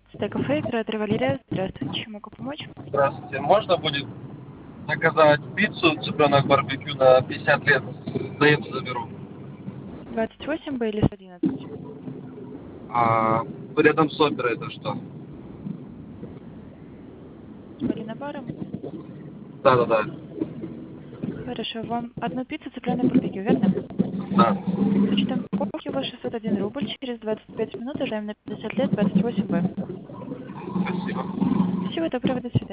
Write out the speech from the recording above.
Стейк-кафе, оператор Валерия. Здравствуйте, чем могу помочь? Здравствуйте. Можно будет заказать пиццу цыпленок барбекю на 50 лет? Заеду, заберу. 28 Б или 111? А рядом с оперой это что? С Полиной баром? Да. Хорошо, вам одну пиццу цыпленок барбекю, верно? Да. С учетом покупки у вас 601 рубль, через 25 минут ожидаем на 50 лет 28 Б. Спасибо. Всего доброго, до свидания.